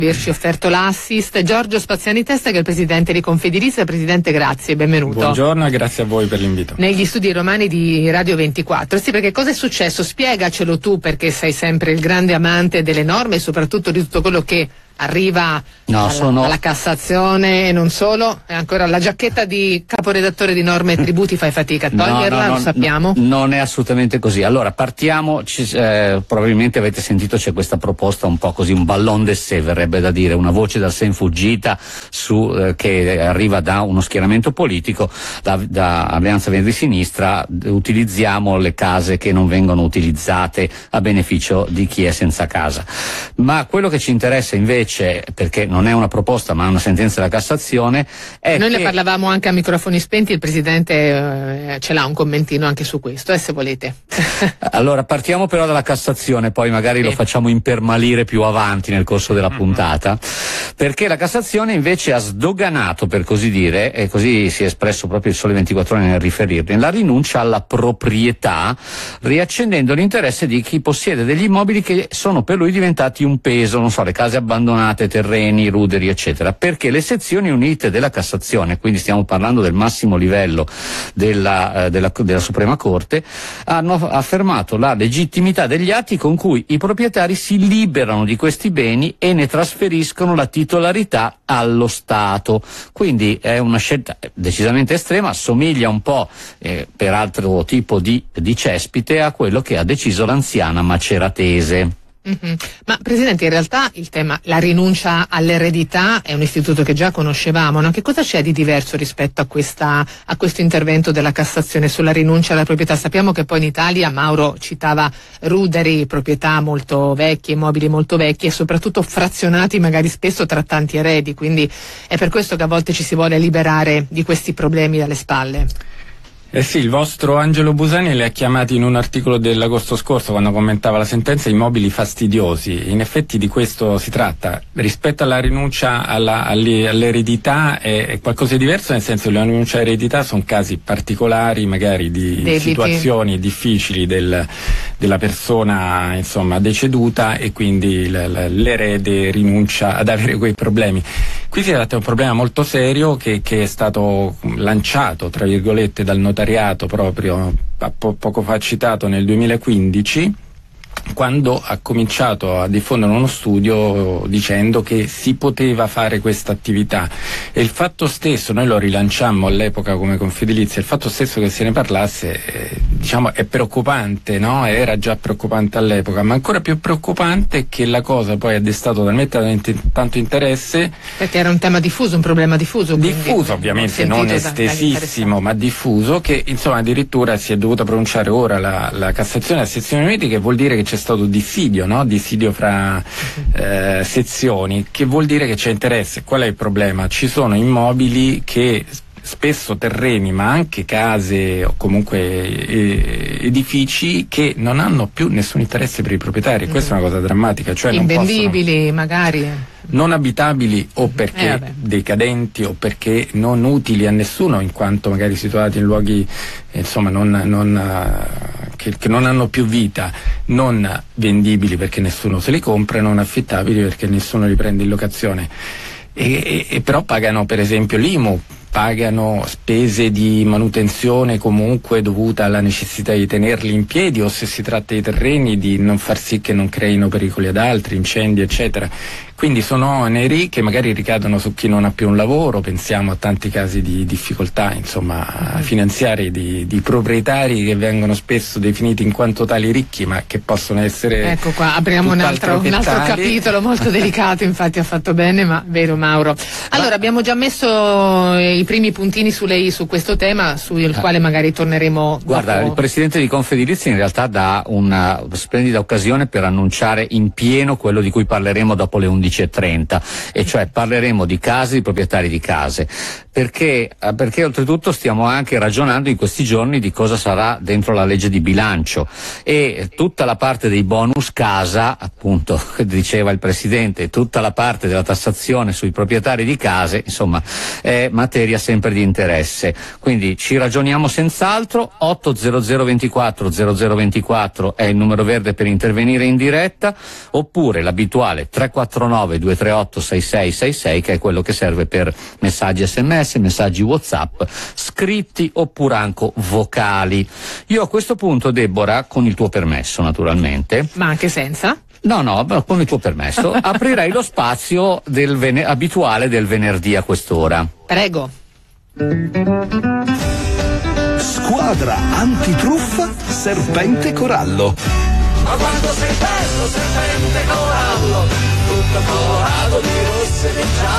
averci offerto l'assist. Giorgio Spaziani Testa, che è il presidente di Confedilizia. Presidente, grazie, benvenuto. Buongiorno e grazie a voi per l'invito. Negli studi romani di Radio 24. Sì, perché cosa è successo? Spiegacelo tu, perché sei sempre il grande amante delle norme e soprattutto di tutto quello che arriva alla Cassazione e non solo. E ancora la giacchetta di caporedattore di Norme e Tributi, fai fatica a toglierla, lo sappiamo. Non è assolutamente così. Allora partiamo, probabilmente avete sentito, c'è questa proposta un po' così, un ballon d'essai verrebbe da dire, una voce dal sen fuggita che arriva da uno schieramento politico, da Alleanza Verdi Sinistra. Utilizziamo le case che non vengono utilizzate a beneficio di chi è senza casa. Ma quello che ci interessa invece, perché non è una proposta ma una sentenza della Cassazione, è noi ne parlavamo anche a microfoni spenti, il Presidente ce l'ha un commentino anche su questo, se volete. Allora partiamo però dalla Cassazione, poi magari lo facciamo impermalire più avanti nel corso della puntata, perché la Cassazione invece ha sdoganato, per così dire, e così si è espresso proprio il Sole 24 Ore nel riferirne, la rinuncia alla proprietà, riaccendendo l'interesse di chi possiede degli immobili che sono per lui diventati un peso, non so, le case abbandonate, terreni, ruderi, eccetera, perché le sezioni unite della Cassazione, quindi stiamo parlando del massimo livello della Suprema Corte, hanno affermato la legittimità degli atti con cui i proprietari si liberano di questi beni e ne trasferiscono la titolarità allo Stato. Quindi è una scelta decisamente estrema, somiglia un po' per altro tipo di cespite a quello che ha deciso l'anziana Maceratese. Ma Presidente, in realtà il tema, la rinuncia all'eredità, è un istituto che già conoscevamo, no? Che cosa c'è di diverso rispetto a questo intervento della Cassazione sulla rinuncia alla proprietà? Sappiamo che poi in Italia, Mauro citava ruderi, proprietà molto vecchie, immobili molto vecchi e soprattutto frazionati magari spesso tra tanti eredi, quindi è per questo che a volte ci si vuole liberare di questi problemi dalle spalle. Eh sì, il vostro Angelo Busani li ha chiamati in un articolo dell'agosto scorso, quando commentava la sentenza, immobili fastidiosi. In effetti di questo si tratta. Rispetto alla rinuncia all'eredità è qualcosa di diverso, nel senso che la rinuncia all'eredità sono casi particolari, magari di situazioni difficili della persona, insomma, deceduta, e quindi l'erede rinuncia ad avere quei problemi. Qui si tratta di un problema molto serio che è stato lanciato, tra virgolette, dal notariato proprio poco fa citato nel 2015, quando ha cominciato a diffondere uno studio dicendo che si poteva fare questa attività, e il fatto stesso, noi lo rilanciammo all'epoca come Confedilizia, il fatto stesso che se ne parlasse diciamo è preoccupante, no? Era già preoccupante all'epoca, ma ancora più preoccupante è che la cosa poi ha destato talmente tanto interesse, perché era un tema diffuso, un problema diffuso ovviamente, non estesissimo ma diffuso, che insomma addirittura si è dovuta pronunciare ora la Cassazione a sezioni unite, che vuol dire che c'è stato dissidio, no? Dissidio fra sezioni, che vuol dire che c'è interesse. Qual è il problema? Ci sono immobili che spesso terreni, ma anche case o comunque edifici che non hanno più nessun interesse per i proprietari. Questa è una cosa drammatica, cioè invendibili, magari non abitabili, o perché decadenti o perché non utili a nessuno, in quanto magari situati in luoghi insomma che non hanno più vita, non vendibili perché nessuno se li compra, non affittabili perché nessuno li prende in locazione, e però pagano per esempio l'IMU, pagano spese di manutenzione comunque dovuta alla necessità di tenerli in piedi, o se si tratta di terreni di non far sì che non creino pericoli ad altri, incendi eccetera. Quindi sono oneri che magari ricadono su chi non ha più un lavoro, pensiamo a tanti casi di difficoltà insomma finanziarie di proprietari che vengono spesso definiti in quanto tali ricchi, ma che possono essere, ecco qua, apriamo un altro capitolo molto delicato, infatti ha fatto bene, ma vero Mauro. Allora abbiamo già messo i primi puntini su questo tema, sul quale magari torneremo Guarda, dopo. Il Presidente di Confedilizia in realtà dà una splendida occasione per annunciare in pieno quello di cui parleremo dopo le 11:30, e cioè parleremo di case, di proprietari di case, perché oltretutto stiamo anche ragionando in questi giorni di cosa sarà dentro la legge di bilancio, e tutta la parte dei bonus casa, appunto, diceva il Presidente, tutta la parte della tassazione sui proprietari di case, insomma è materia sempre di interesse, quindi ci ragioniamo senz'altro. 80024 0024 è il numero verde per intervenire in diretta, oppure l'abituale 349 349 238 6666, che è quello che serve per messaggi SMS, messaggi WhatsApp, scritti oppure anche vocali. Io a questo punto, Deborah, con il tuo permesso naturalmente, ma anche senza? No, con il tuo permesso, aprirei lo spazio abituale del venerdì a quest'ora. Prego. Squadra antitruffa Serpente Corallo. Ma quando sei bello, serpente corallo, tutto colorato di rosse e di giallo.